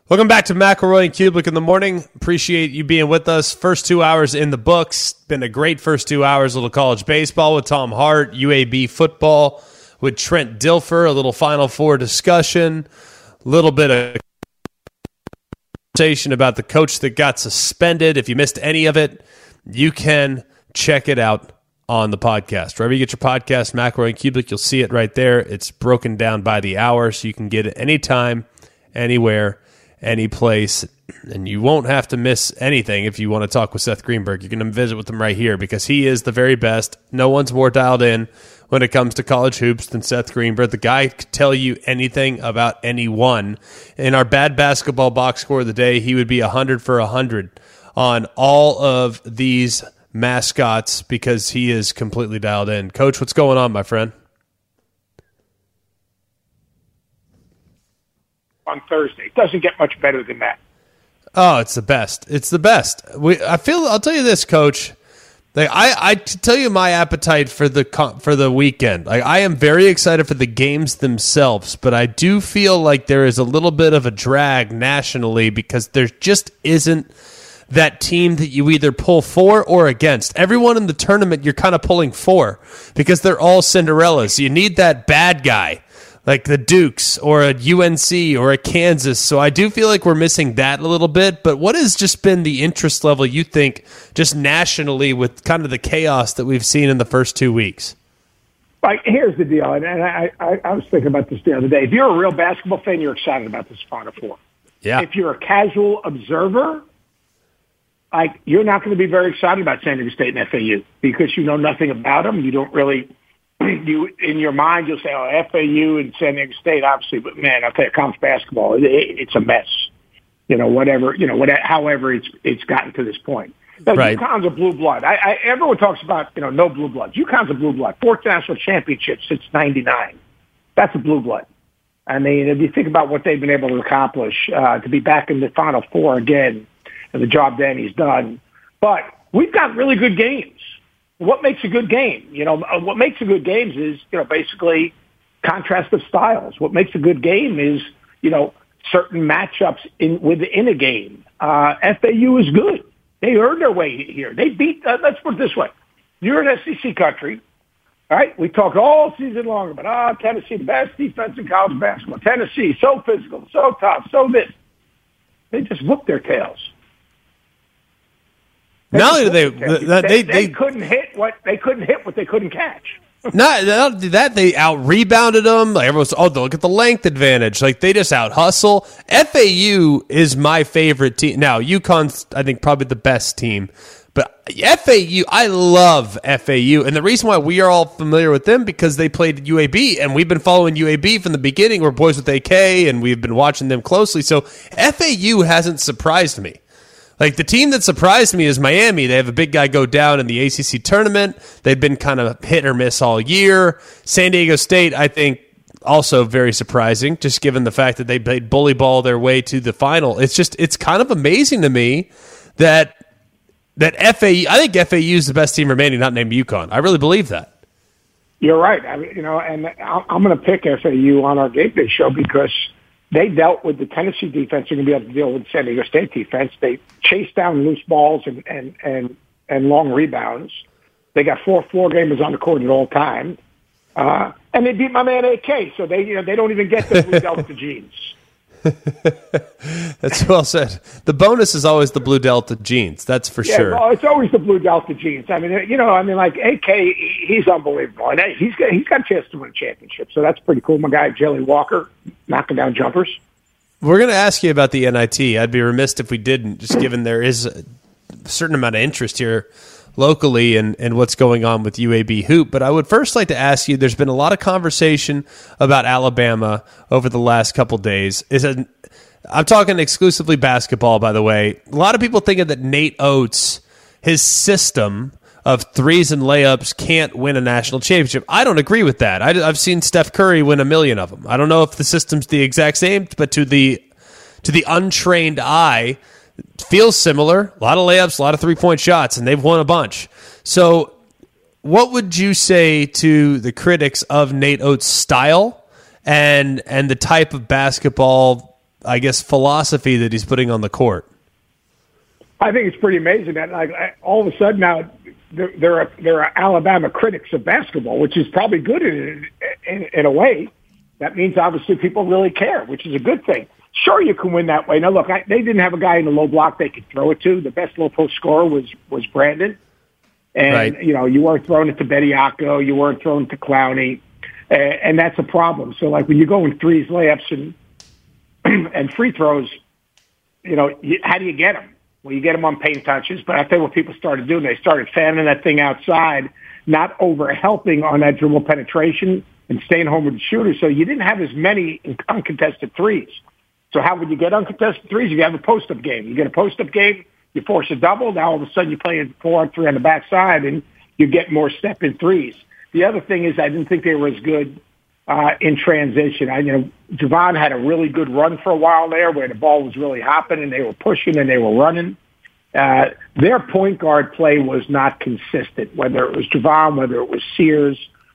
Welcome back to McElroy and Kublik in the morning. Appreciate you being with us. First 2 hours in the books. Been a great first 2 hours. A little college baseball with Tom Hart, UAB football with Trent Dilfer, a little Final Four discussion, a little bit of conversation about the coach that got suspended. If you missed any of it, you can check it out on the podcast. Wherever you get your podcast, McElroy and Kublik, you'll see it right there. It's broken down by the hour, so you can get it anytime, anywhere, any place, and you won't have to miss anything if you want to talk with Seth Greenberg. You can visit with him right here because he is the very best. No one's more dialed in when it comes to college hoops than Seth Greenberg. The guy could tell you anything about anyone. In our bad basketball box score of the day, he would be 100 for 100 on all of these mascots because he is completely dialed in. Coach, what's going on, my friend? On Thursday. It doesn't get much better than that. Oh, it's the best. It's the best. I'll tell you this, Coach. Like I tell you my appetite for the weekend. Like I am very excited for the games themselves, but I do feel like there is a little bit of a drag nationally because there just isn't that team that you either pull for or against. Everyone in the tournament you're kind of pulling for because they're all Cinderellas. You need that bad guy, like the Dukes or a UNC or a Kansas. So I do feel like we're missing that a little bit. But what has just been the interest level, you think, just nationally with kind of the chaos that we've seen in the first 2 weeks? Like, here's the deal, and I was thinking about this the other day. If you're a real basketball fan, you're excited about this Final Four. Yeah. If you're a casual observer, like you're not going to be very excited about San Diego State and FAU because you know nothing about them. You don't really. You in your mind you'll say, "Oh, FAU and San Diego State, obviously," but man, I'll tell you, college basketball, it's a mess. However it's gotten to this point. Now, right. UConn's a blue blood. Everyone talks about no blue bloods. UConn's a blue blood. 4th national championship since '99. That's a blue blood. I mean, if you think about what they've been able to accomplish, to be back in the Final Four again, and the job Danny's done, but we've got really good games. What makes a good game? What makes a good game is, basically contrast of styles. What makes a good game is, certain matchups within a game. FAU is good. They earned their way here. They beat, let's put it this way. You're an SEC country, all right? We talked all season long about, Tennessee, the best defense in college basketball. Tennessee, so physical, so tough, so this. They just whooped their tails. They couldn't hit what they couldn't catch. Not only that, they out rebounded them. Like everyone's, look at the length advantage. Like they just out hustle. FAU is my favorite team. Now UConn's, I think, probably the best team, but FAU, I love FAU, and the reason why we are all familiar with them because they played at UAB, and we've been following UAB from the beginning. We're boys with AK, and we've been watching them closely. So FAU hasn't surprised me. Like, the team that surprised me is Miami. They have a big guy go down in the ACC tournament. They've been kind of hit or miss all year. San Diego State, I think, also very surprising, just given the fact that they played bully ball their way to the final. it's kind of amazing to me that FAU, I think FAU is the best team remaining, not named UConn. I really believe that. You're right. I mean, and I'm going to pick FAU on our Game Day show because they dealt with the Tennessee defense. They're going to be able to deal with San Diego State defense. They chased down loose balls and long rebounds. They got 4 gamers on the court at all time. And they beat my man AK, so they don't even get the blue Delta jeans. That's well said. The bonus is always the blue Delta jeans. That's for sure. Well, it's always the blue Delta jeans. I mean, like AK, he's unbelievable, and he's got a chance to win a championship. So that's pretty cool. My guy Jelly Walker knocking down jumpers. We're going to ask you about the NIT. I'd be remiss if we didn't, just given there is a certain amount of interest here locally and what's going on with UAB Hoop. But I would first like to ask you, there's been a lot of conversation about Alabama over the last couple days. I'm talking exclusively basketball, by the way. A lot of people thinking that Nate Oates, his system of threes and layups can't win a national championship. I don't agree with that. I've seen Steph Curry win 1 million of them. I don't know if the system's the exact same, but to the untrained eye, it feels similar. A lot of layups, a lot of three-point shots, and they've won a bunch. So what would you say to the critics of Nate Oates' style and the type of basketball I guess, philosophy that he's putting on the court. I think it's pretty amazing that all of a sudden now there are Alabama critics of basketball, which is probably good in a way. That means obviously people really care, which is a good thing. Sure, you can win that way. Now, look, they didn't have a guy in the low block they could throw it to. The best low post scorer was Brandon. And, right. You weren't throwing it to Bediako. You weren't throwing it to Clowney. And that's a problem. So, like, when you go in threes, layups, and free throws, how do you get them? Well, you get them on paint touches. But I tell you what people started doing. They started fanning that thing outside, not over-helping on that dribble penetration and staying home with the shooter. So you didn't have as many uncontested threes. So how would you get uncontested threes? You have a post-up game. You get a post-up game, you force a double. Now all of a sudden you're playing 4-on-3 on the backside, and you get more step-in threes. The other thing is I didn't think they were as good in transition. Javon had a really good run for a while there where the ball was really hopping, and they were pushing and they were running. Their point guard play was not consistent, whether it was Javon, whether it was Sears,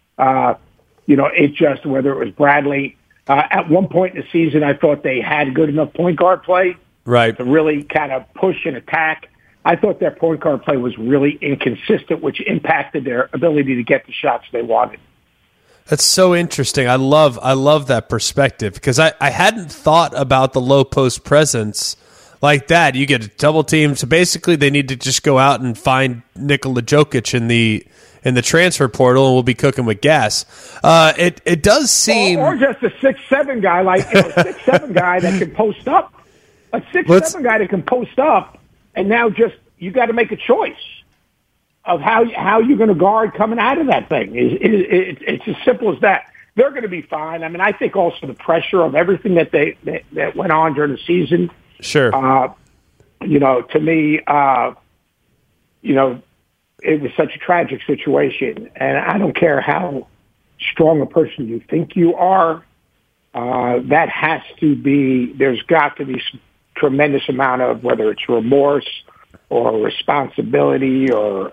whether it was Bradley. At one point in the season, I thought they had good enough point guard play right. to really kind of push and attack. I thought their point guard play was really inconsistent, which impacted their ability to get the shots they wanted. That's so interesting. I love that perspective because I hadn't thought about the low post presence like that. You get a double team, so basically they need to just go out and find Nikola Jokic in the transfer portal, and we'll be cooking with gas. It does seem, or just a 6'7" guy, like a 6'7" guy that can post up, a 6'7" guy that can post up, and now just you got to make a choice of how you're going to guard coming out of that thing. It's as simple as that. They're going to be fine. I mean, I think also the pressure of everything that that went on during the season. Sure. To me, it was such a tragic situation, and I don't care how strong a person you think you are. That has to be. There's got to be some tremendous amount of whether it's remorse or responsibility or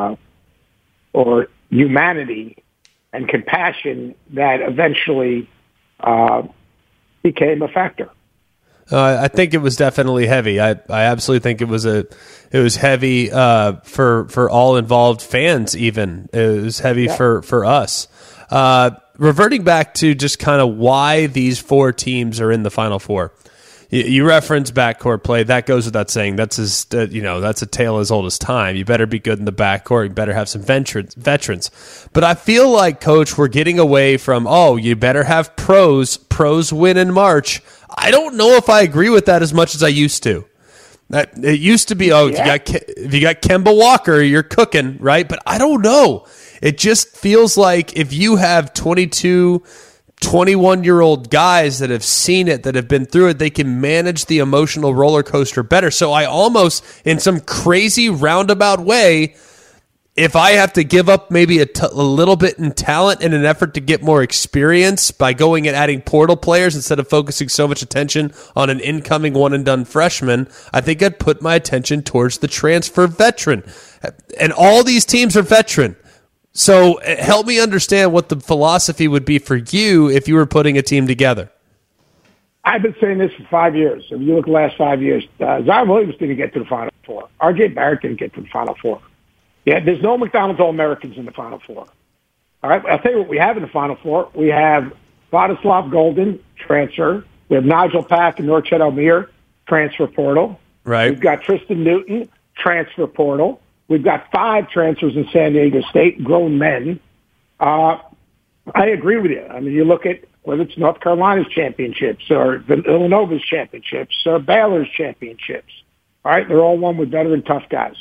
humanity and compassion that eventually became a factor. I think it was definitely heavy. I absolutely think it was heavy for all involved fans. Even it was heavy for us. Reverting back to just kind of why these four teams are in the Final Four. You reference backcourt play. That goes without saying. That's that's a tale as old as time. You better be good in the backcourt. You better have some veterans. But I feel like, Coach, we're getting away from, you better have pros. Pros win in March. I don't know if I agree with that as much as I used to. It used to be, if you got Kemba Walker, you're cooking, right? But I don't know. It just feels like if you have 22, 21-year-old guys that have seen it, that have been through it, they can manage the emotional roller coaster better. So I almost, in some crazy roundabout way, if I have to give up maybe a little bit in talent in an effort to get more experience by going and adding portal players instead of focusing so much attention on an incoming one-and-done freshman, I think I'd put my attention towards the transfer veteran. And all these teams are veteran. So help me understand what the philosophy would be for you if you were putting a team together. I've been saying this for 5 years. If you look at the last 5 years, Zion Williams didn't get to the Final Four. R.J. Barrett didn't get to the Final Four. Yeah, there's no McDonald's All-Americans in the Final Four. All right, I'll tell you what we have in the Final Four. We have Vladislav Golden, transfer. We have Nigel Pack and Norchet Almir, transfer portal. Right. We've got Tristan Newton, transfer portal. We've got 5 transfers in San Diego State, grown men. I agree with you. I mean, you look at whether it's North Carolina's championships or Villanova's championships or Baylor's championships. All right, they're all won with veteran tough guys.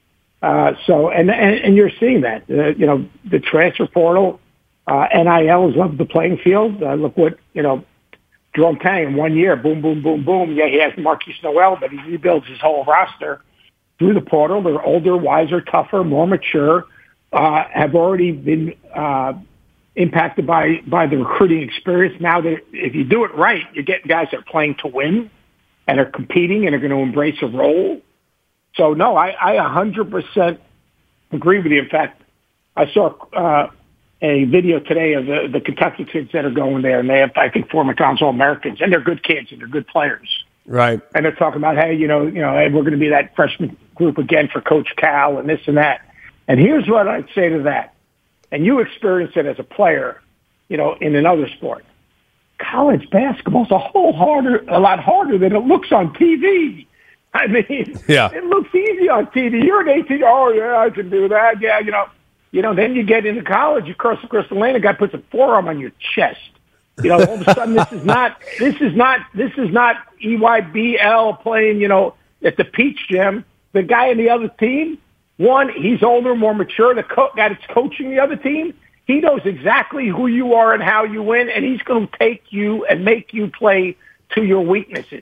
And you're seeing that. The transfer portal, NIL has leveled the playing field. Look what, Jerome Tang in 1 year, boom, boom, boom, boom. Yeah, he has Marquise Noel, but he rebuilds his whole roster through the portal. They're older, wiser, tougher, more mature, have already been impacted by the recruiting experience. Now, if you do it right, you're getting guys that are playing to win and are competing and are going to embrace a role. So, no, I 100% agree with you. In fact, I saw a video today of the Kentucky kids that are going there, and they have, I think, 4 McDonald's All-Americans, and they're good kids and they're good players. Right. And they're talking about, hey, hey, we're going to be that freshman group again for Coach Cal and this and that. And here's what I'd say to that. And you experienced it as a player, in another sport. College basketball's a lot harder than it looks on TV. I mean, yeah. It looks easy on TV. You're an 18. Oh yeah, I can do that. Yeah, Then you get into college, you cross the lane, a guy puts a forearm on your chest. All of a sudden, this is not EYBL playing. At the Peach Gym. The guy in the other team, one, he's older, more mature. The guy that's coaching the other team, he knows exactly who you are and how you win, and he's going to take you and make you play to your weaknesses.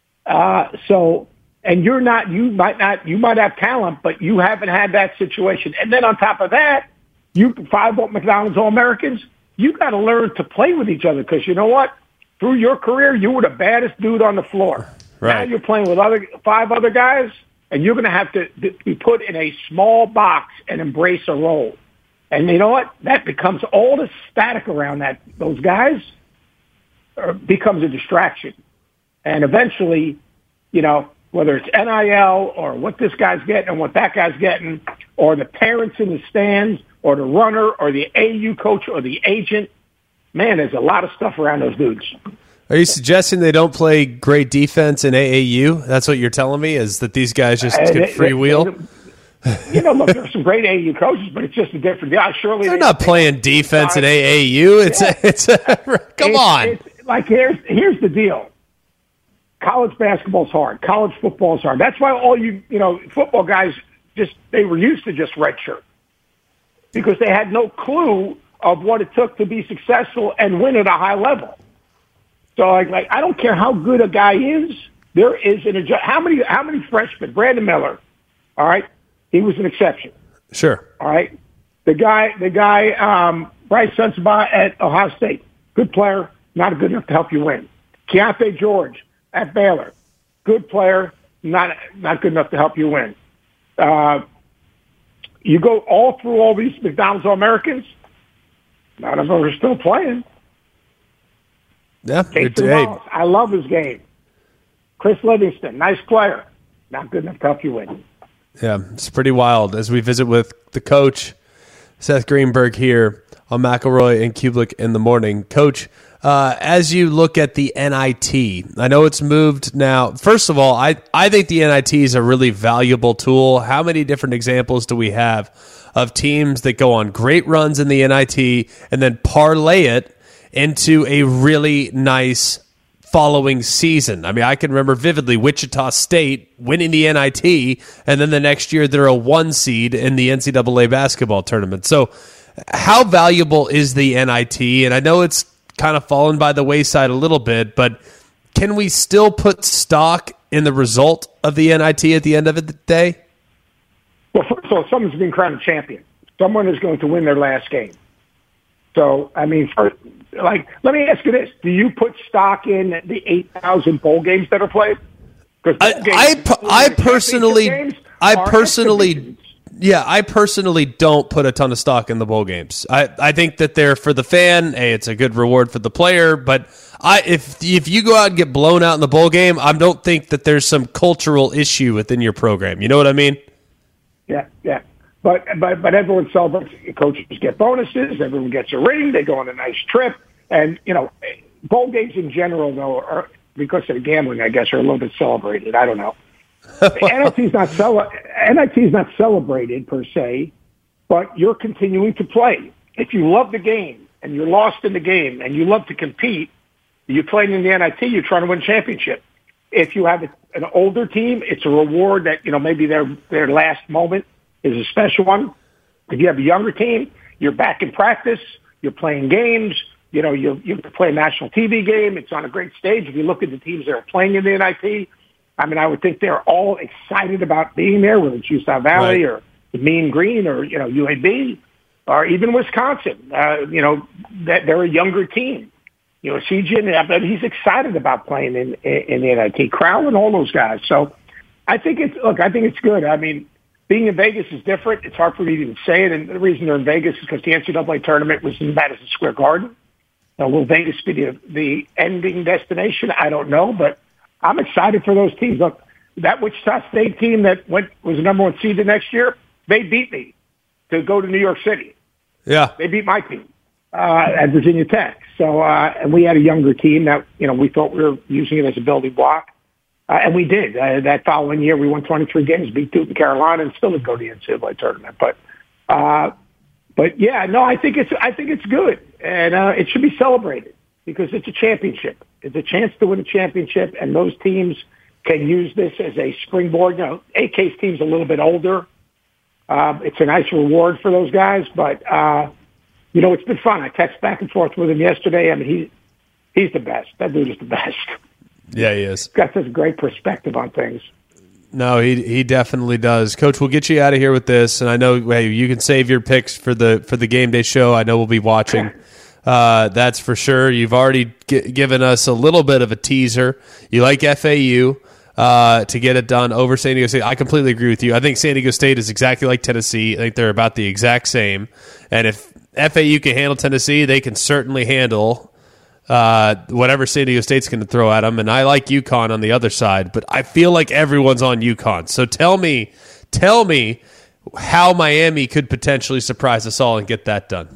And you might have talent, but you haven't had that situation. And then on top of that, you 5 McDonald's All-Americans, you got to learn to play with each other, because you know what? Through your career, you were the baddest dude on the floor. Right. Now you're playing with 5 other guys, and you're going to have to be put in a small box and embrace a role. And you know what? That becomes all the static around those guys becomes a distraction. And eventually, whether it's NIL or what this guy's getting and what that guy's getting, or the parents in the stands, or the runner, or the AU coach, or the agent, man, there's a lot of stuff around those dudes. Are you suggesting they don't play great defense in AAU? That's what you're telling me, is that these guys just get freewheel? Look, there's some great AAU coaches, but it's just a different deal. Surely they're not playing defense in AAU. Come on. It's like, here's the deal. College basketball's hard. College football's hard. That's why all football guys they were used to just redshirt, because they had no clue of what it took to be successful and win at a high level. So I don't care how good a guy is. There is how many freshmen? Brandon Miller, all right, he was an exception. Sure. All right, the guy, Bryce Sensabaugh at Ohio State, good player, not good enough to help you win. Keontae George at Baylor, good player, not good enough to help you win. You go all through all these McDonald's All-Americans, none of them are still playing. Yeah, I love his game. Chris Livingston, nice player, not good enough to help you win. Yeah, it's pretty wild. As we visit with the coach, Seth Greenberg, here on McElroy and Kublik in the morning. Coach, as you look at the NIT, I know it's moved now. First of all, I think the NIT is a really valuable tool. How many different examples do we have of teams that go on great runs in the NIT and then parlay it into a really nice following season? I mean, I can remember vividly Wichita State winning the NIT, and then the next year they're a 1 seed in the NCAA basketball tournament. So how valuable is the NIT? And I know it's kind of fallen by the wayside a little bit, but can we still put stock in the result of the NIT at the end of the day? Well, first of all, someone's being crowned a champion. Someone is going to win their last game. So, I mean, let me ask you this. Do you put stock in the 8,000 bowl games that are played? I personally don't put a ton of stock in the bowl games. I think that they're for the fan. Hey, it's a good reward for the player. But if you go out and get blown out in the bowl game, I don't think that there's some cultural issue within your program. You know what I mean? Yeah. But everyone celebrates. Coaches get bonuses. Everyone gets a ring. They go on a nice trip. And, bowl games in general, though, are, because of the gambling, I guess, are a little bit celebrated. I don't know. NIT is not celebrated, per se, but you're continuing to play. If you love the game and you're lost in the game and you love to compete, you played in the NIT, you're trying to win a championship. If you have an older team, it's a reward that, maybe their last moment is a special one. If you have a younger team, you're back in practice, you're playing games, you play a national TV game, it's on a great stage. If you look at the teams that are playing in the NIT, I mean, I would think they're all excited about being there, whether it's Utah Valley or the Mean Green or, UAB or even Wisconsin. That they're a younger team. CJ, he's excited about playing in the NIT. Crowell and all those guys. So I think it's good. I mean, being in Vegas is different. It's hard for me to even say it, and the reason they're in Vegas is because the NCAA tournament was in Madison Square Garden. Now, will Vegas be the ending destination? I don't know, but I'm excited for those teams. Look, that Wichita State team that was the number one seed the next year, they beat me to go to New York City. Yeah. They beat my team at Virginia Tech. So, and we had a younger team that, we thought we were using it as a building block. And we did. That following year, we won 23 games, beat Duke and Carolina, and still didn't go to the NCAA tournament. But yeah, no, I think it's good, and it should be celebrated because it's a championship. It's a chance to win a championship, and those teams can use this as a springboard. AK's team's a little bit older. It's a nice reward for those guys, but it's been fun. I texted back and forth with him yesterday. I mean, he's the best. That dude is the best. Yeah, he is. He's got such a great perspective on things. No, he definitely does. Coach, we'll get you out of here with this, and I know you can save your picks for the game day show. I know we'll be watching. That's for sure. You've already given us a little bit of a teaser. You like FAU to get it done over San Diego State. I completely agree with you. I think San Diego State is exactly like Tennessee. I think they're about the exact same. And if FAU can handle Tennessee, they can certainly handle whatever San Diego State's going to throw at them. And I like UConn on the other side, but I feel like everyone's on UConn. So tell me how Miami could potentially surprise us all and get that done.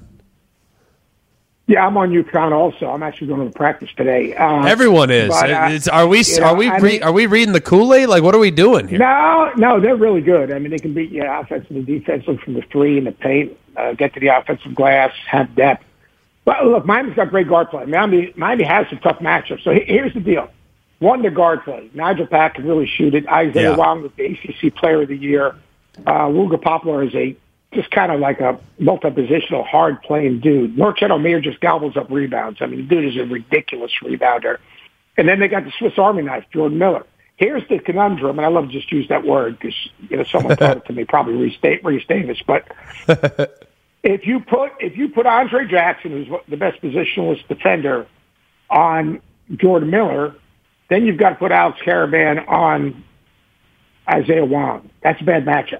Yeah, I'm on UConn also. I'm actually going to practice today. Everyone is. But, are we reading the Kool-Aid? Like, what are we doing here? No, they're really good. I mean, they can beat you offensively and defensively from the three in the paint, get to the offensive glass, have depth. But look, Miami's got great guard play. Miami has some tough matchups. So here's the deal. One, the guard play. Nigel Pack can really shoot it. Isaiah Wong was the ACC Player of the Year. Wooga Poplar is just kind of like a multi-positional, hard-playing dude. Norchad Omier just gobbles up rebounds. I mean, the dude is a ridiculous rebounder. And then they got the Swiss Army knife, Jordan Miller. Here's the conundrum, and I love to just use that word because someone taught it to me, probably restating this, but if you put Andre Jackson, who's the best positionless defender, on Jordan Miller, then you've got to put Alex Caravan on Isaiah Wong. That's a bad matchup.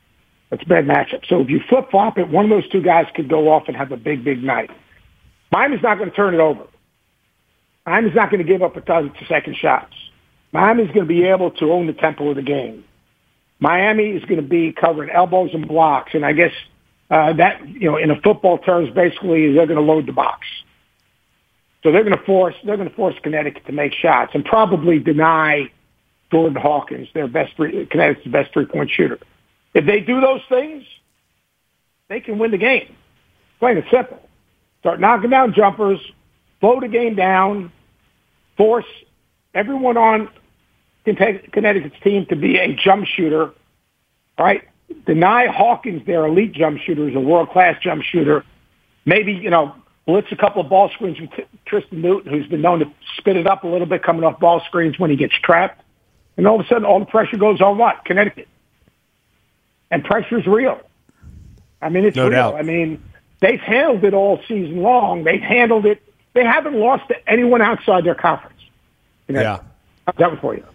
So if you flip-flop it, one of those two guys could go off and have a big, big night. Miami's not going to turn it over. Miami's not going to give up a ton of second shots. Miami's going to be able to own the tempo of the game. Miami is going to be covering elbows and blocks, and I guess that, in a football terms, basically they're going to load the box. So they're going to force Connecticut to make shots and probably deny Jordan Hawkins, Connecticut's best three-point shooter. If they do those things, they can win the game. Plain and simple. Start knocking down jumpers, slow the game down, force everyone on Connecticut's team to be a jump shooter, right? Deny Hawkins their elite jump shooter, who's a world-class jump shooter. Maybe, blitz a couple of ball screens with Tristan Newton, who's been known to spit it up a little bit coming off ball screens when he gets trapped. And all of a sudden, all the pressure goes on what? Connecticut. And pressure's real. I mean, it's real. Doubt. I mean, they've handled it all season long. They've handled it. They haven't lost to anyone outside their conference. Yeah. That was for you.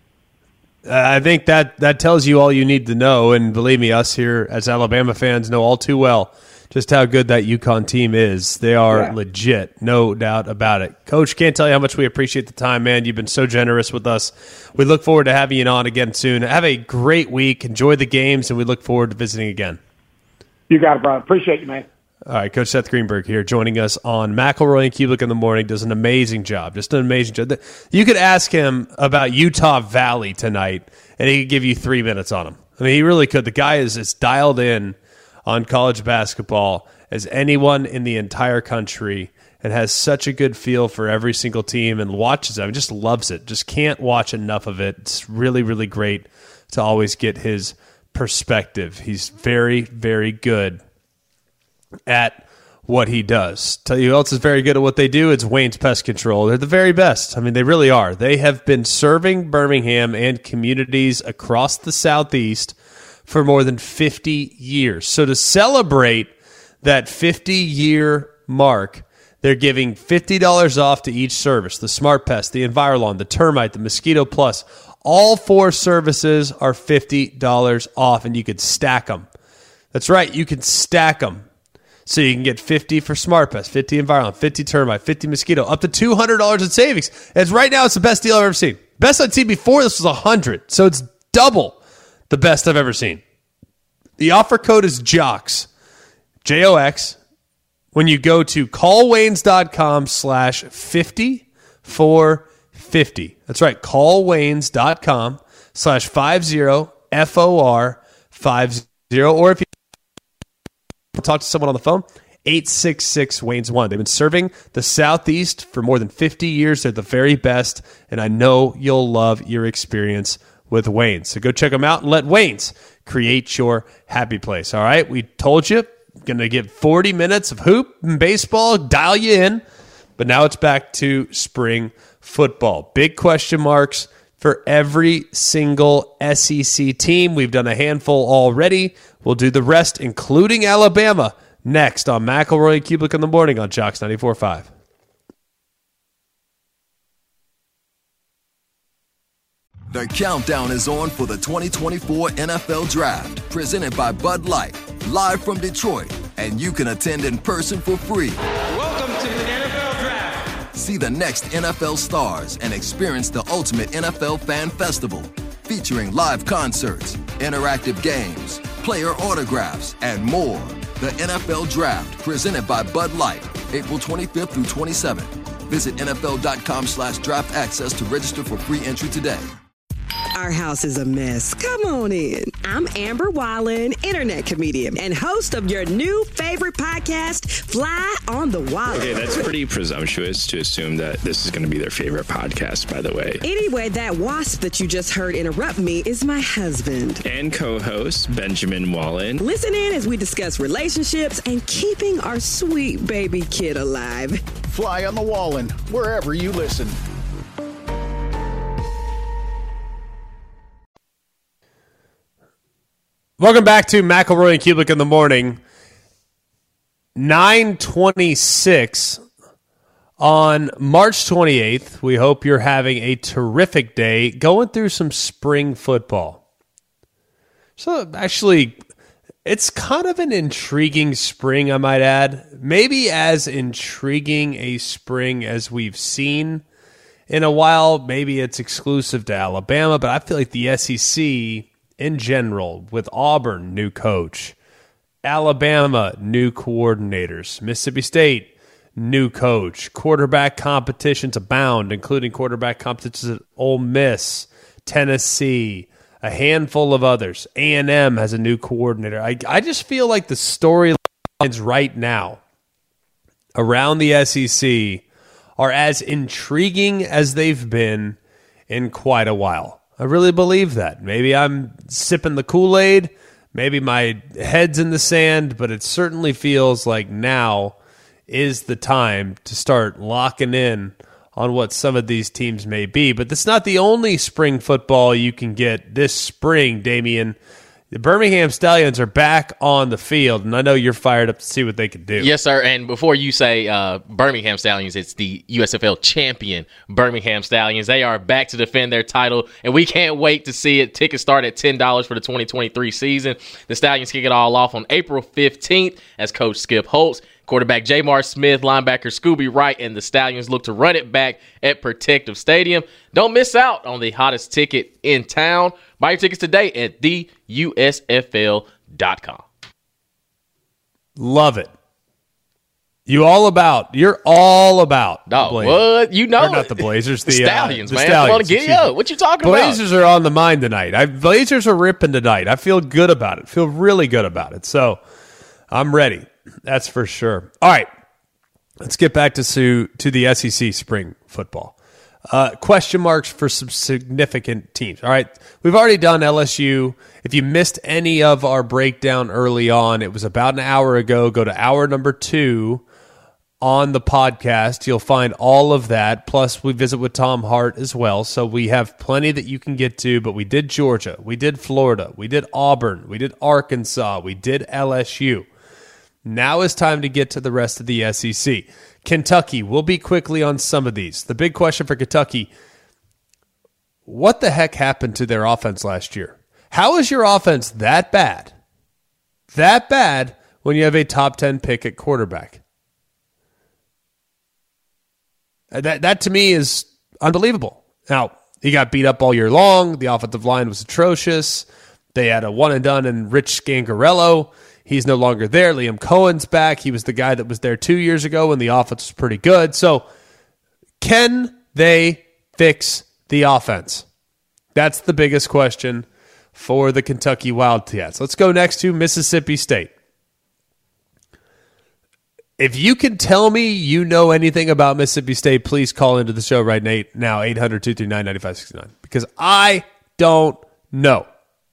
I think that tells you all you need to know, and believe me, us here as Alabama fans know all too well just how good that UConn team is. They are legit, no doubt about it. Coach, can't tell you how much we appreciate the time, man. You've been so generous with us. We look forward to having you on again soon. Have a great week. Enjoy the games, and we look forward to visiting again. You got it, brother. Appreciate you, man. All right, Coach Seth Greenberg here, joining us on McElroy and Kubelik in the morning. Does an amazing job, just an amazing job. You could ask him about Utah Valley tonight, and he could give you 3 minutes on him. I mean, he really could. The guy is as dialed in on college basketball as anyone in the entire country, and has such a good feel for every single team and watches them. Just loves it. Just can't watch enough of it. It's really, really great to always get his perspective. He's very, very good at what he does. Tell you who else is very good at what they do. It's Wayne's Pest Control. They're the very best. I mean, they really are. They have been serving Birmingham and communities across the Southeast for more than 50 years. So to celebrate that 50-year mark, they're giving $50 off to each service. The Smart Pest, the Envirolawn, the Termite, the Mosquito Plus, All 4 services are $50 off, and you could stack them. That's right, you can stack them. So you can get 50 for SmartPest, 50 Environment, 50 Termite, 50 Mosquito, up to $200 in savings. And right now, it's the best deal I've ever seen. Best I'd seen before this was $100, so it's double the best I've ever seen. The offer code is JOX, JOX, when you go to callwaynes.com/50for50. That's right, callwaynes.com/50FOR50. Or if you talk to someone on the phone, 866-WAYNES1. They've been serving the Southeast for more than 50 years. They're the very best, and I know you'll love your experience with Waynes. So go check them out and let Waynes create your happy place. All right, we told you, going to give 40 minutes of hoop and baseball, dial you in, but now it's back to spring football. Big question marks for every single SEC team. We've done a handful already. We'll do the rest, including Alabama, next on McElroy and Kublik in the morning on JOX 94.5. The countdown is on for the 2024 NFL Draft, presented by Bud Light, live from Detroit, and you can attend in person for free. Welcome to the NFL Draft. See the next NFL stars and experience the ultimate NFL fan festival, featuring live concerts, interactive games, player autographs, and more. The NFL Draft, presented by Bud Light, April 25th through 27th. Visit NFL.com/draft access to register for free entry today. Our house is a mess. Come on in. I'm Amber Wallen, internet comedian and host of your new favorite podcast, Fly on the Wall. Okay, that's pretty presumptuous to assume that this is going to be their favorite podcast, by the way. Anyway, that wasp that you just heard interrupt me is my husband. And co-host, Benjamin Wallen. Listen in as we discuss relationships and keeping our sweet baby kid alive. Fly on the Wallen, wherever you listen. Welcome back to McElroy and Kublik in the morning. 9:26 on March 28th. We hope you're having a terrific day going through some spring football. So actually, it's kind of an intriguing spring, I might add. Maybe as intriguing a spring as we've seen in a while. Maybe it's exclusive to Alabama, but I feel like the SEC in general, with Auburn, new coach, Alabama, new coordinators, Mississippi State, new coach, quarterback competitions abound, including quarterback competitions at Ole Miss, Tennessee, a handful of others. A&M has a new coordinator. I just feel like the storylines right now around the SEC are as intriguing as they've been in quite a while. I really believe that. Maybe I'm sipping the Kool-Aid. Maybe my head's in the sand, but it certainly feels like now is the time to start locking in on what some of these teams may be. But that's not the only spring football you can get this spring, Damian. The Birmingham Stallions are back on the field, and I know you're fired up to see what they can do. Yes, sir. And before you say Birmingham Stallions, it's the USFL champion Birmingham Stallions. They are back to defend their title, and we can't wait to see it. Tickets start at $10 for the 2023 season. The Stallions kick it all off on April 15th as Coach Skip Holtz, quarterback Jamar Smith, linebacker Scooby Wright, and the Stallions look to run it back at Protective Stadium. Don't miss out on the hottest ticket in town. Buy your tickets today at theusfl.com. Love it. You're all about Dog, Blazers. what? You know or not the Blazers. The Stallions, the man. Stallions, I want to get you up. What you talking Blazers are on the mind tonight. Blazers are ripping tonight. I feel good about it. Feel really good about it. So I'm ready. That's for sure. All right. Let's get back to the SEC spring football. Question marks for some significant teams. All right. We've already done LSU. If you missed any of our breakdown early on, it was about an hour ago. Go to hour number 2 on the podcast. You'll find all of that. Plus, we visit with Tom Hart as well. So we have plenty that you can get to. But we did Georgia. We did Florida. We did Auburn. We did Arkansas. We did LSU. Now is time to get to the rest of the SEC. Kentucky, we'll be quickly on some of these. The big question for Kentucky, what the heck happened to their offense last year? How is your offense that bad? That bad when you have a top 10 pick at quarterback? That to me is unbelievable. Now, he got beat up all year long. The offensive line was atrocious. They had a one-and-done in Rich Scangarello. He's no longer there. Liam Cohen's back. He was the guy that was there 2 years ago when the offense was pretty good. So can they fix the offense? That's the biggest question for the Kentucky Wildcats. Let's go next to Mississippi State. If you can tell me you know anything about Mississippi State, please call into the show right now, 800-239-9569, because I don't know.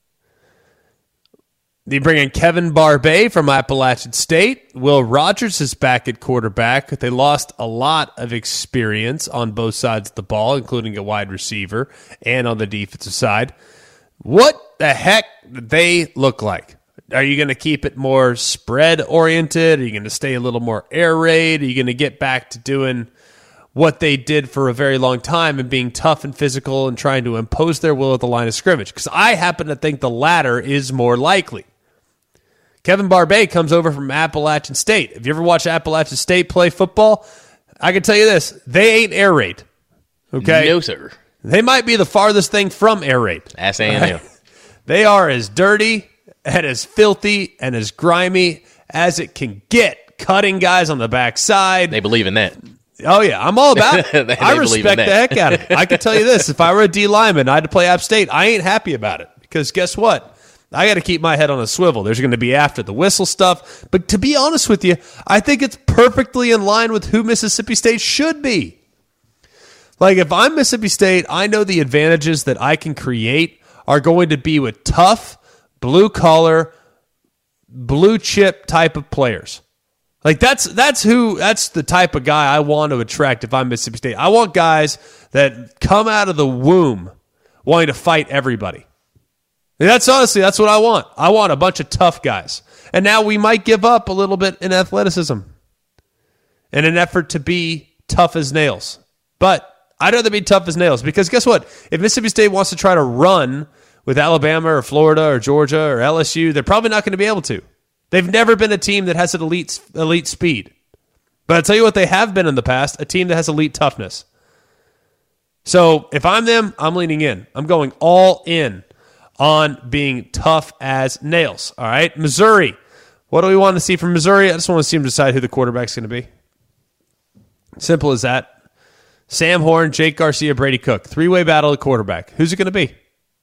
They bring in Kevin Barbay from Appalachian State. Will Rogers is back at quarterback. They lost a lot of experience on both sides of the ball, including a wide receiver and on the defensive side. What the heck do they look like? Are you going to keep it more spread-oriented? Are you going to stay a little more air raid? Are you going to get back to doing what they did for a very long time and being tough and physical and trying to impose their will at the line of scrimmage? Because I happen to think the latter is more likely. Kevin Barbay comes over from Appalachian State. If you ever watched Appalachian State play football, I can tell you this, they ain't air raid. Okay? No, sir. They might be the farthest thing from air raid. That's A&M. Right? They are as dirty and as filthy and as grimy as it can get, cutting guys on the backside. They believe in that. Oh, yeah. I'm all about it. I respect the heck out of it. I can tell you this. If I were a D lineman and I had to play App State, I ain't happy about it. Because guess what? I got to keep my head on a swivel. There's going to be after the whistle stuff. But to be honest with you, I think it's perfectly in line with who Mississippi State should be. Like, if I'm Mississippi State, I know the advantages that I can create are going to be with tough, blue-collar, blue-chip type of players. Like, that's the type of guy I want to attract if I'm Mississippi State. I want guys that come out of the womb wanting to fight everybody. That's what I want. I want a bunch of tough guys. And now we might give up a little bit in athleticism in an effort to be tough as nails. But I'd rather be tough as nails because guess what? If Mississippi State wants to try to run with Alabama or Florida or Georgia or LSU, they're probably not going to be able to. They've never been a team that has an elite speed. But I'll tell you what they have been in the past, a team that has elite toughness. So if I'm them, I'm leaning in. I'm going all in on being tough as nails. All right, Missouri. What do we want to see from Missouri? I just want to see them decide who the quarterback's going to be. Simple as that. Sam Horn, Jake Garcia, Brady Cook. Three-way battle at quarterback. Who's it going to be?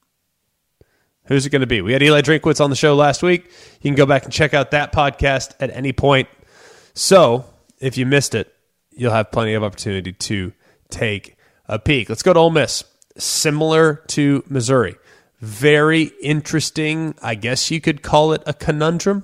Who's it going to be? We had Eli Drinkwitz on the show last week. You can go back and check out that podcast at any point. So, if you missed it, you'll have plenty of opportunity to take a peek. Let's go to Ole Miss. Similar to Missouri. Very interesting. I guess you could call it a conundrum.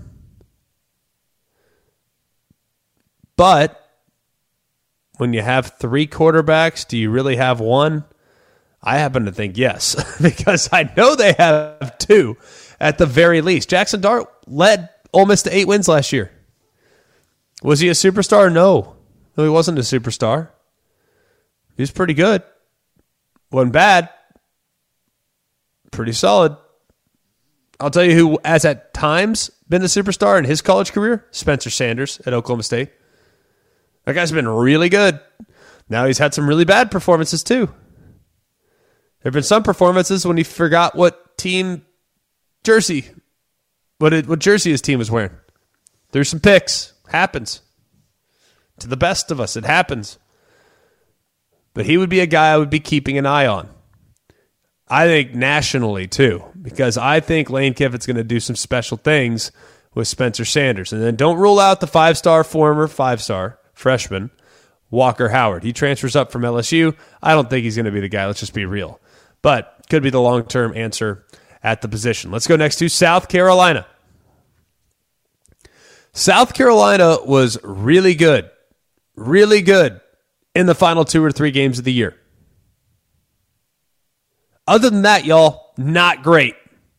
But when you have three quarterbacks, do you really have one? I happen to think yes, because I know they have two at the very least. Jackson Dart led Ole Miss to 8 wins last year. Was he a superstar? No, he wasn't a superstar. He was pretty good. Wasn't bad. Pretty solid. I'll tell you who has at times been a superstar in his college career, Spencer Sanders at Oklahoma State. That guy's been really good. Now he's had some really bad performances too. There have been some performances when he forgot what jersey his team was wearing. There's some picks. Happens. To the best of us, it happens. But he would be a guy I would be keeping an eye on. I think nationally too, because I think Lane Kiffin's going to do some special things with Spencer Sanders. And then don't rule out the former five-star freshman, Walker Howard. He transfers up from LSU. I don't think he's going to be the guy. Let's just be real. But could be the long-term answer at the position. Let's go next to South Carolina. South Carolina was really good in the final 2 or 3 games of the year. Other than that, y'all, not great.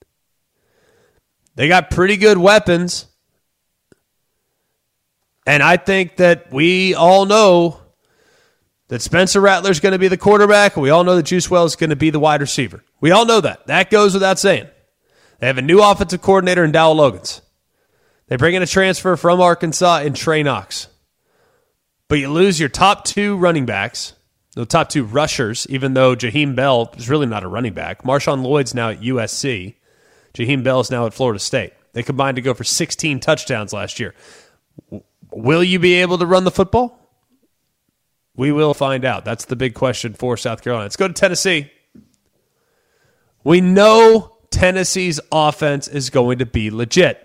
They got pretty good weapons. And I think that we all know that Spencer Rattler is going to be the quarterback. We all know that Juice Wells is going to be the wide receiver. We all know that. That goes without saying. They have a new offensive coordinator in Dowell Logans. They bring in a transfer from Arkansas in Trey Knox. But you lose your top 2 running backs, the top 2 rushers, even though Jaheim Bell is really not a running back. Marshawn Lloyd's now at USC. Jaheim Bell is now at Florida State. They combined to go for 16 touchdowns last year. Will you be able to run the football? We will find out. That's the big question for South Carolina. Let's go to Tennessee. We know Tennessee's offense is going to be legit.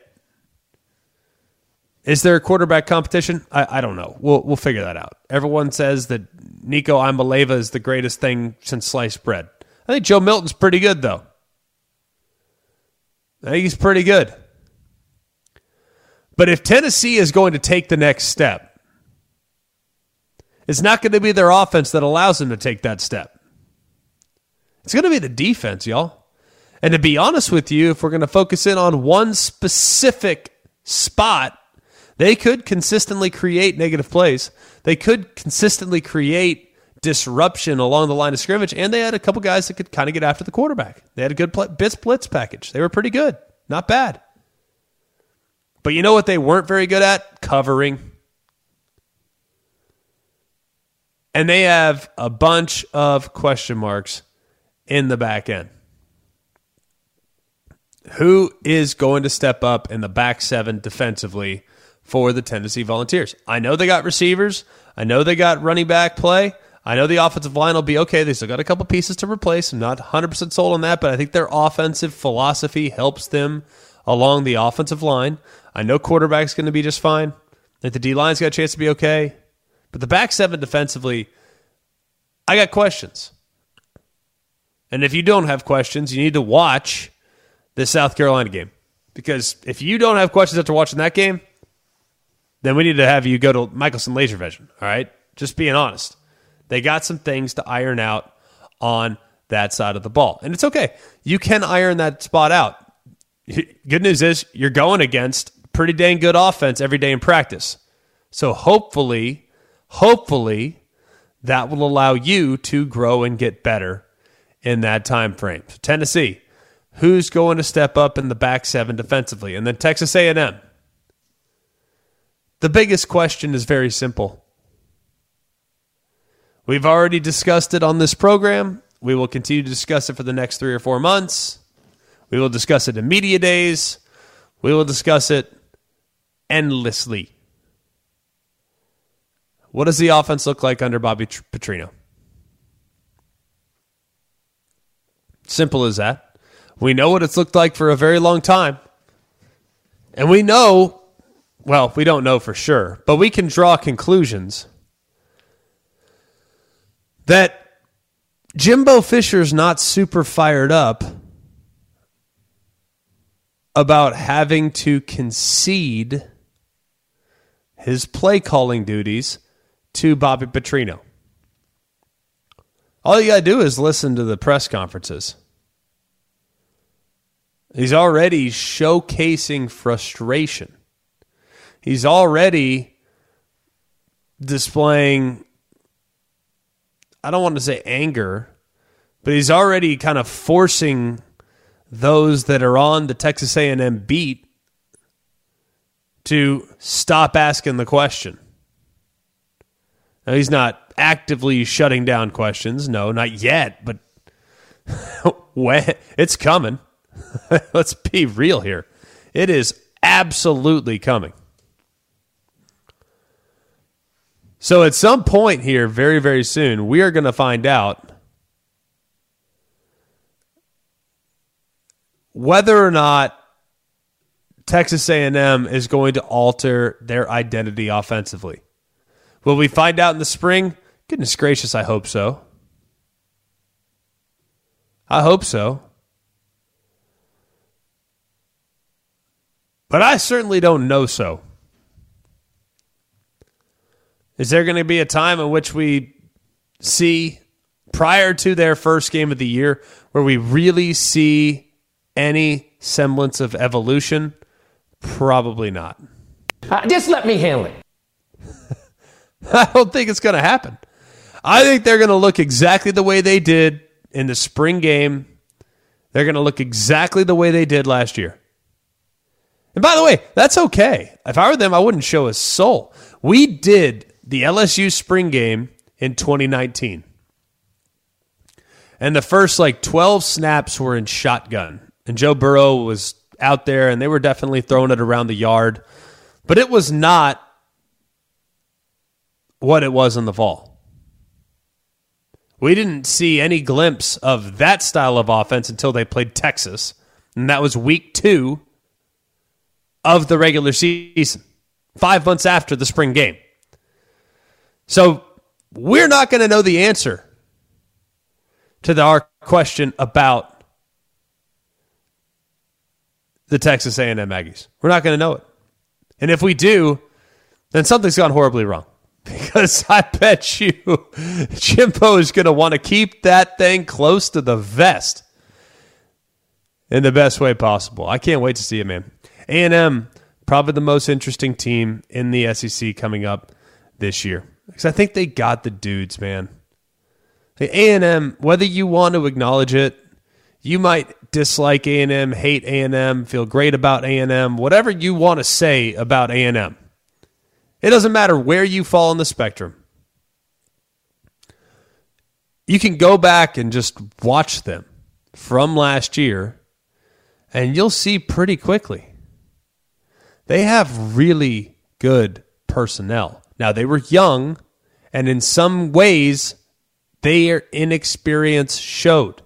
Is there a quarterback competition? I don't know. We'll figure that out. Everyone says that Nico Iamaleava is the greatest thing since sliced bread. I think Joe Milton's pretty good, though. I think he's pretty good. But if Tennessee is going to take the next step, it's not going to be their offense that allows them to take that step. It's going to be the defense, y'all. And to be honest with you, if we're going to focus in on one specific spot, they could consistently create negative plays. They could consistently create disruption along the line of scrimmage, and they had a couple guys that could kind of get after the quarterback. They had a good blitz package. They were pretty good. Not bad. But you know what they weren't very good at? Covering. And they have a bunch of question marks in the back end. Who is going to step up in the back 7 defensively for the Tennessee Volunteers? I know they got receivers. I know they got running back play. I know the offensive line will be okay. They still got a couple pieces to replace. I'm not 100% sold on that, but I think their offensive philosophy helps them along the offensive line. I know quarterback's going to be just fine. I think the D-line's got a chance to be okay. But the back 7 defensively, I got questions. And if you don't have questions, you need to watch the South Carolina game. Because if you don't have questions after watching that game, then we need to have you go to Michelson Laser Vision. All right? Just being honest. They got some things to iron out on that side of the ball. And it's okay. You can iron that spot out. Good news is you're going against pretty dang good offense every day in practice. So hopefully, that will allow you to grow and get better in that time frame. So Tennessee, who's going to step up in the back 7 defensively? And then Texas A&M. The biggest question is very simple. We've already discussed it on this program. We will continue to discuss it for the next 3 or 4 months. We will discuss it in media days. We will discuss it endlessly. What does the offense look like under Bobby Petrino? Simple as that. We know what it's looked like for a very long time. And we know, well, we don't know for sure, but we can draw conclusions that Jimbo Fisher's not super fired up about having to concede his play calling duties to Bobby Petrino. All you got to do is listen to the press conferences. He's already showcasing frustration. He's already displaying, I don't want to say anger, but he's already kind of forcing those that are on the Texas A&M beat to stop asking the question. Now, he's not actively shutting down questions. No, not yet, but it's coming. Let's be real here. It is absolutely coming. So at some point here, very, very soon, we are going to find out whether or not Texas A&M is going to alter their identity offensively. Will we find out in the spring? Goodness gracious, I hope so. I hope so. But I certainly don't know so. Is there going to be a time in which we see, prior to their first game of the year, where we really see any semblance of evolution? Probably not. Just let me handle it. I don't think it's going to happen. I think they're going to look exactly the way they did in the spring game. They're going to look exactly the way they did last year. And by the way, that's okay. If I were them, I wouldn't show a soul. We did the LSU spring game in 2019. And the first 12 snaps were in shotgun. And Joe Burrow was out there, and they were definitely throwing it around the yard. But it was not what it was in the fall. We didn't see any glimpse of that style of offense until they played Texas. And that was week 2 of the regular season, 5 months after the spring game. So we're not going to know the answer to our question about the Texas A&M Aggies. We're not going to know it. And if we do, then something's gone horribly wrong. Because I bet you Jimbo is going to want to keep that thing close to the vest in the best way possible. I can't wait to see it, man. A&M, probably the most interesting team in the SEC coming up this year. Because I think they got the dudes, man. A&M, whether you want to acknowledge it, you might dislike A&M, hate A&M, feel great about A&M, whatever you want to say about A&M. It doesn't matter where you fall on the spectrum. You can go back and just watch them from last year, and you'll see pretty quickly. They have really good personnel. Now, they were young, and in some ways, their inexperience showed.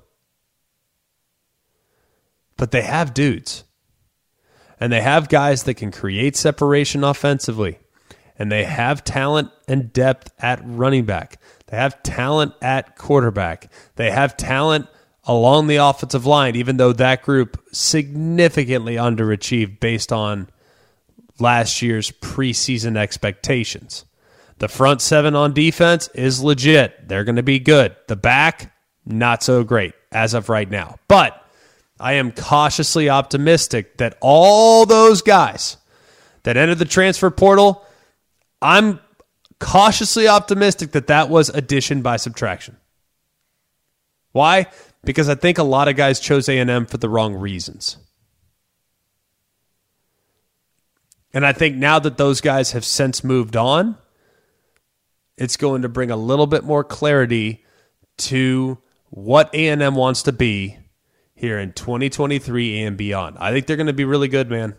But they have dudes. And they have guys that can create separation offensively. And they have talent and depth at running back. They have talent at quarterback. They have talent along the offensive line, even though that group significantly underachieved based on last year's preseason expectations. The front seven on defense is legit. They're going to be good. The back, not so great as of right now. But I am cautiously optimistic that all those guys that entered the transfer portal, I'm cautiously optimistic that that was addition by subtraction. Why? Because I think a lot of guys chose A&M for the wrong reasons. And I think now that those guys have since moved on, it's going to bring a little bit more clarity to what A&M wants to be here in 2023 and beyond. I think they're going to be really good, man.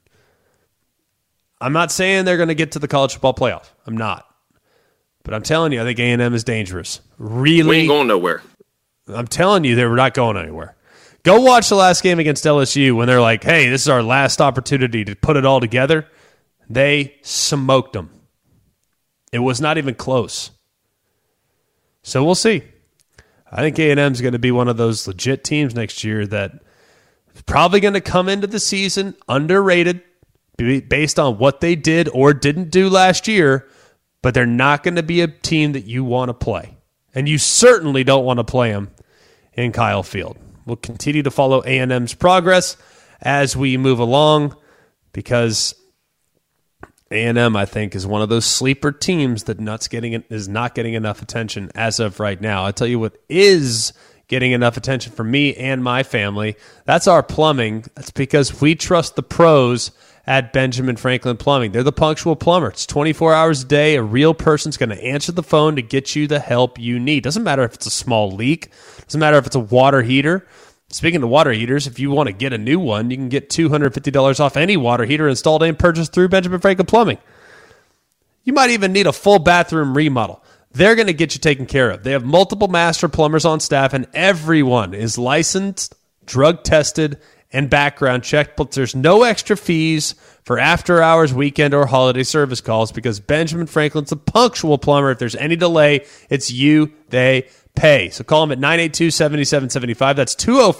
I'm not saying they're going to get to the college football playoff. I'm not. But I'm telling you, I think A&M is dangerous. Really. We ain't going nowhere. I'm telling you, they're not going anywhere. Go watch the last game against LSU when they're like, hey, this is our last opportunity to put it all together. They smoked them. It was not even close. So we'll see. I think A&M is going to be one of those legit teams next year that is probably going to come into the season underrated based on what they did or didn't do last year, but they're not going to be a team that you want to play. And you certainly don't want to play them in Kyle Field. We'll continue to follow A&M's progress as we move along because A&M, I think, is one of those sleeper teams that is not getting enough attention as of right now. I'll tell you what is getting enough attention for me and my family. That's our plumbing. That's because we trust the pros at Benjamin Franklin Plumbing. They're the punctual plumber. It's 24 hours a day. A real person's going to answer the phone to get you the help you need. Doesn't matter if it's a small leak. Doesn't matter if it's a water heater. Speaking of water heaters, if you want to get a new one, you can get $250 off any water heater installed and purchased through Benjamin Franklin Plumbing. You might even need a full bathroom remodel. They're going to get you taken care of. They have multiple master plumbers on staff, and everyone is licensed, drug tested, and background checked, but there's no extra fees for after-hours, weekend, or holiday service calls because Benjamin Franklin's a punctual plumber. If there's any delay, it's you they pay. So call them at 982-7775. That's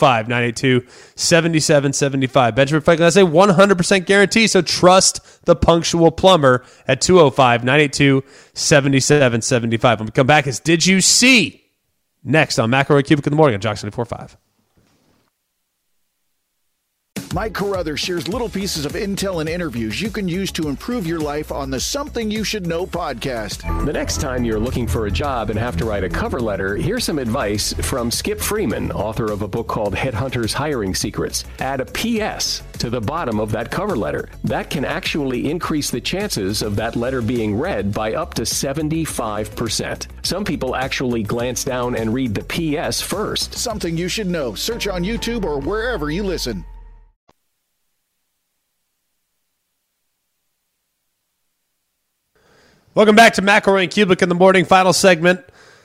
205-982-7775. Benjamin Franklin has a 100% guarantee, so trust the punctual plumber at 205-982-7775. When we come back, it's Did You See? Next on McElroy Cubic in the Morning on Jock 94.5. Mike Carruthers shares little pieces of intel and interviews you can use to improve your life on the Something You Should Know podcast. The next time you're looking for a job and have to write a cover letter, here's some advice from Skip Freeman, author of a book called Headhunters Hiring Secrets. Add a PS to the bottom of that cover letter. That can actually increase the chances of that letter being read by up to 75%. Some people actually glance down and read the PS first. Something You Should Know. Search on YouTube or wherever you listen. Welcome back to McElroy and Kubick in the morning. Final segment.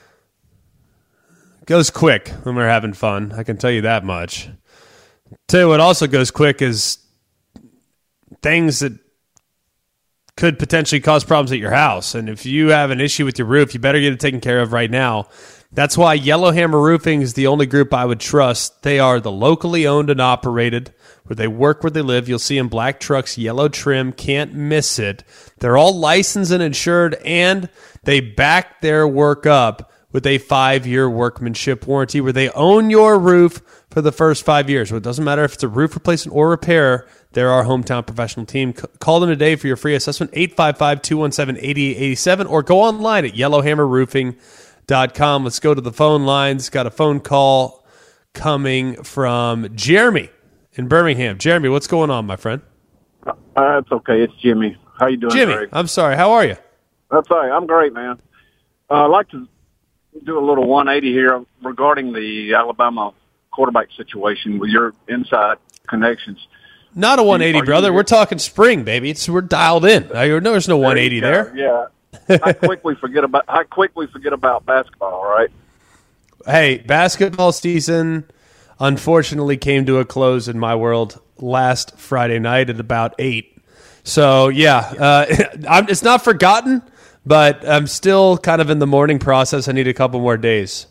Goes quick when we're having fun. I can tell you that much. Tell you what also goes quick is things that could potentially cause problems at your house. And if you have an issue with your roof, you better get it taken care of right now. That's why Yellowhammer Roofing is the only group I would trust. They are the locally owned and operated, where they work, where they live. You'll see in black trucks, yellow trim. Can't miss it. They're all licensed and insured, and they back their work up with a 5-year workmanship warranty where they own your roof for the first 5 years. So it doesn't matter if it's a roof replacement or repair. They're our hometown professional team. Call them today for your free assessment, 855-217-8887, or go online at yellowhammerroofing.com. Let's go to the phone lines. Got a phone call coming from Jeremy in Birmingham. Jeremy, what's going on, my friend? It's okay. It's Jimmy. How you doing, Jimmy, Greg? I'm sorry. How are you? That's all right. I'm great, man. I'd like to do a little 180 here regarding the Alabama quarterback situation with your inside connections. Not a 180, brother. We're talking spring, baby. We're dialed in. There's no 180 there. Yeah. I quickly forget about basketball, right? Hey, basketball season unfortunately came to a close in my world last Friday night at about 8. So, yeah, it's not forgotten, but I'm still kind of in the mourning process. I need a couple more days.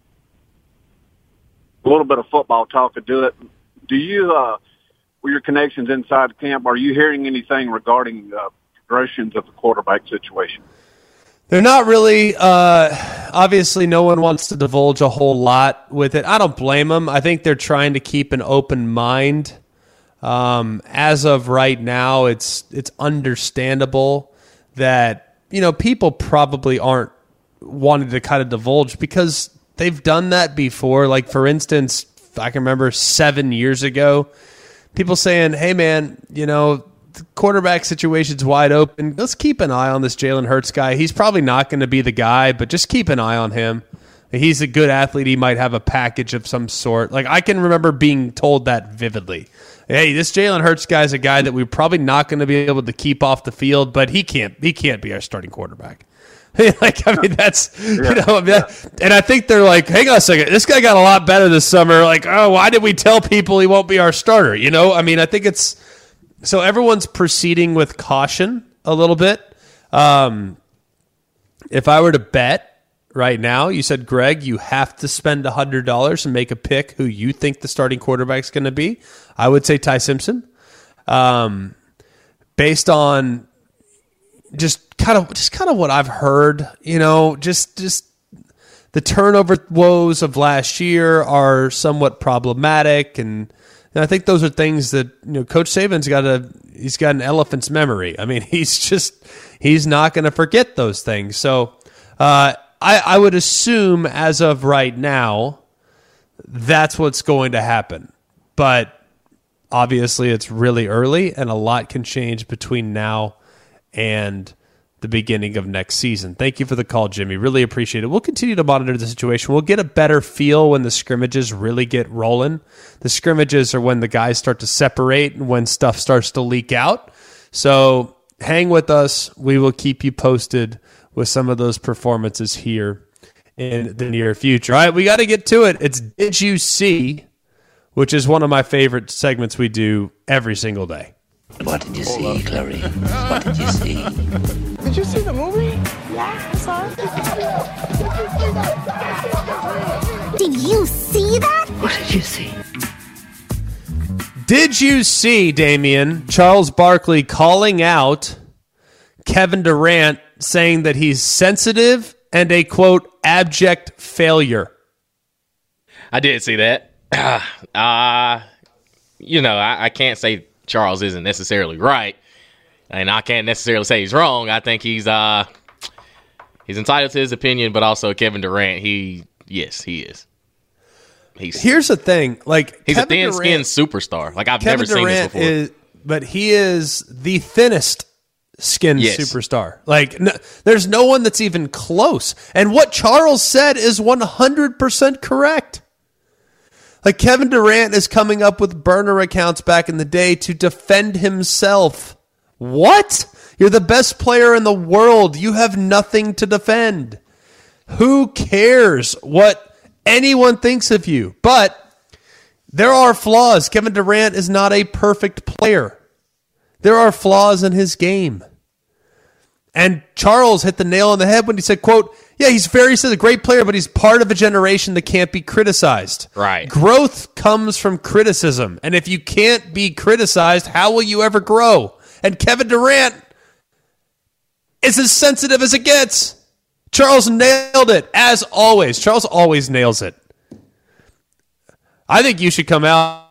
A little bit of football talk to do it. Do you, with your connections inside the camp, are you hearing anything regarding progressions of the quarterback situation? They're not really. Obviously, no one wants to divulge a whole lot with it. I don't blame them. I think they're trying to keep an open mind. As of right now, it's understandable that people probably aren't wanting to kind of divulge because they've done that before. Like, for instance, I can remember 7 years ago, people saying, "Hey, man, the quarterback situation's wide open. Let's keep an eye on this Jalen Hurts guy. He's probably not going to be the guy, but just keep an eye on him. He's a good athlete. He might have a package of some sort." Like, I can remember being told that vividly. Hey, this Jalen Hurts guy is a guy that we're probably not going to be able to keep off the field, but he can't be our starting quarterback. And I think they're like, hang on a second, this guy got a lot better this summer. Like, oh, why did we tell people he won't be our starter? I think it's. So everyone's proceeding with caution a little bit. If I were to bet right now, you said, Greg, you have to spend $100 and make a pick who you think the starting quarterback's going to be. I would say Ty Simpson. Based on just kind of what I've heard, just the turnover woes of last year are somewhat problematic, and I think those are things that Coach Saban's he's got an elephant's memory. I mean, he's not going to forget those things. So I would assume as of right now that's what's going to happen. But obviously it's really early and a lot can change between now and the beginning of next season. Thank you for the call, Jimmy. Really appreciate it. We'll continue to monitor the situation. We'll get a better feel when the scrimmages really get rolling. The scrimmages are when the guys start to separate and when stuff starts to leak out. So hang with us. We will keep you posted with some of those performances here in the near future. All right, we got to get to it. It's Did You See, which is one of my favorite segments we do every single day. What did you see, Clarice? What did you see? Did you see the movie? Yeah, I saw it. Did you see that? What did you see? Did you see, Damian, Charles Barkley calling out Kevin Durant, saying that he's sensitive and a, quote, abject failure? I did see that. I can't say Charles isn't necessarily right, and I can't necessarily say he's wrong. I think he's entitled to his opinion, but also Kevin Durant, he is. Here's the thing, like he's Kevin a thin-skinned superstar. Like I've never seen this before. But he is the thinnest skinned superstar. Like there's no one that's even close. And what Charles said is 100% correct. Like Kevin Durant is coming up with burner accounts back in the day to defend himself. What? You're the best player in the world. You have nothing to defend. Who cares what anyone thinks of you? But there are flaws. Kevin Durant is not a perfect player. There are flaws in his game. And Charles hit the nail on the head when he said, quote, yeah, he's a great player, but he's part of a generation that can't be criticized. Right. Growth comes from criticism. And if you can't be criticized, how will you ever grow? And Kevin Durant is as sensitive as it gets. Charles nailed it, as always. Charles always nails it. I think you should come out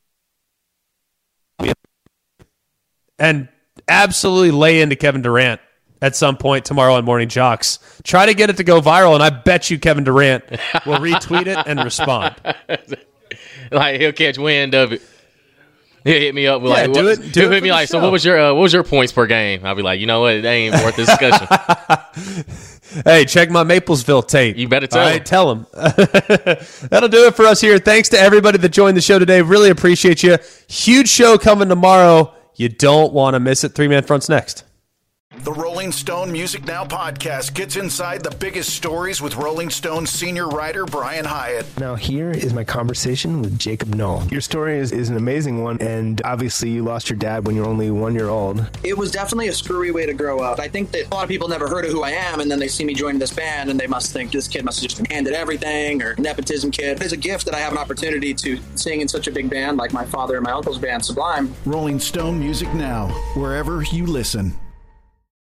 and absolutely lay into Kevin Durant at some point tomorrow on Morning Jocks. Try to get it to go viral, and I bet you Kevin Durant will retweet it and respond. Like he'll catch wind of it. He'll hit me up with he'll hit me like, so what was your points per game? I'll be like, you know what, it ain't worth the discussion. Hey, check my Maplesville tape. You better tell him. All right, tell him. That'll do it for us here. Thanks to everybody that joined the show today. Really appreciate you. Huge show coming tomorrow. You don't want to miss it. 3-Man Front's next. The Rolling Stone Music Now podcast gets inside the biggest stories with Rolling Stone senior writer Brian Hyatt. Now here is my conversation with Jacob Noll. Your story is an amazing one, and obviously you lost your dad when you were only 1 year old. It was definitely a screwy way to grow up. I think that a lot of people never heard of who I am, and then they see me joining this band, and they must think this kid must have just been handed everything, or nepotism kid. It's a gift that I have an opportunity to sing in such a big band like my father and my uncle's band, Sublime. Rolling Stone Music Now, wherever you listen.